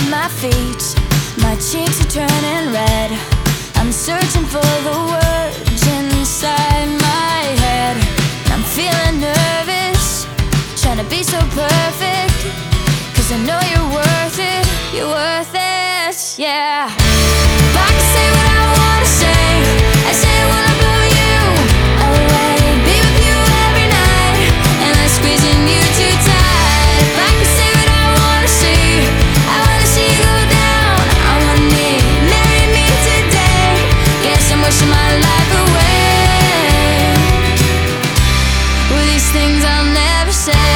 my feet, my cheeks are turning red. I'm searching for the words inside my head. I'm feeling nervous, trying to be so perfect, 'cause I know you're worth it, you're worth it, yeah. If I can say what I wanna say, I say I wanna blow you away, be with you every night, and I'm squeezing you too tight. If I can say what I wanna see, I wanna see you go down on one knee, marry me today. Guess I'm wishing my life away. Well, these things I'll never say.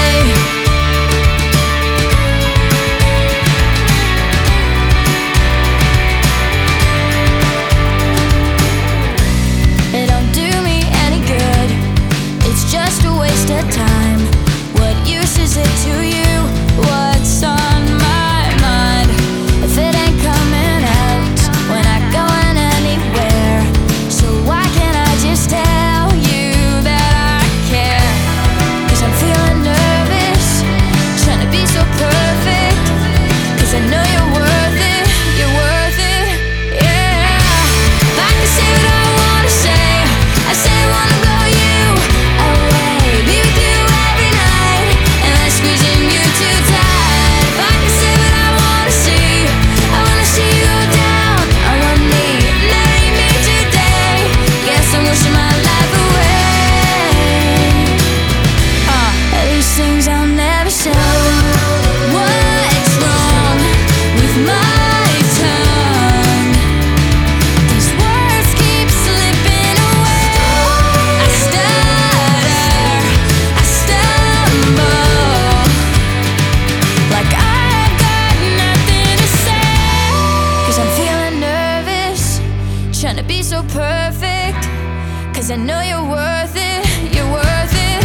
Trying to be so perfect, 'cause I know you're worth it, you're worth it,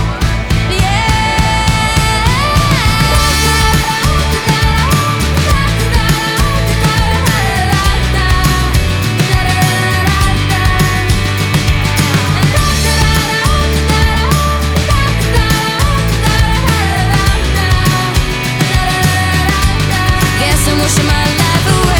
Guess I'm wishing my life away.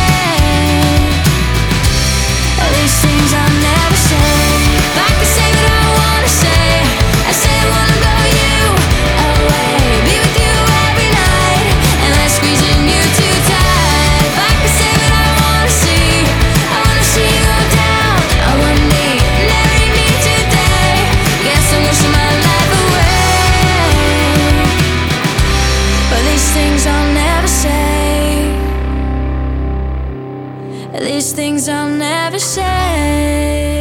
Things I'll never say. If I can say what I wanna say, I say I wanna blow you away, be with you every night, and I'm squeezing you too tight. If I can say what I wanna see, I wanna see you go down on one knee, marry me today. Guess I'm wishing my life away. But these things I'll never say. These things I'll never say.